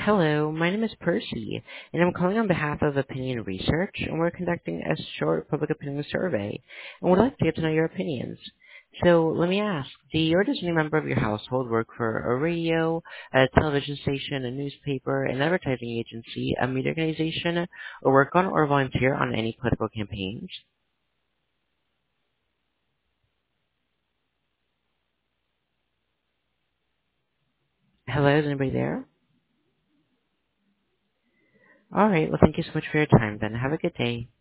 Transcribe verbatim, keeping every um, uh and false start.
Hello, my name is Percy, and I'm calling on behalf of Opinion Research, and we're conducting a short public opinion survey, and would like to get to know your opinions. So let me ask, do you or does any member of your household work for a radio, a television station, a newspaper, an advertising agency, a media organization, or work on or volunteer on any political campaigns? Hello, is anybody there? All right, well, thank you so much for your time then. Have a good day.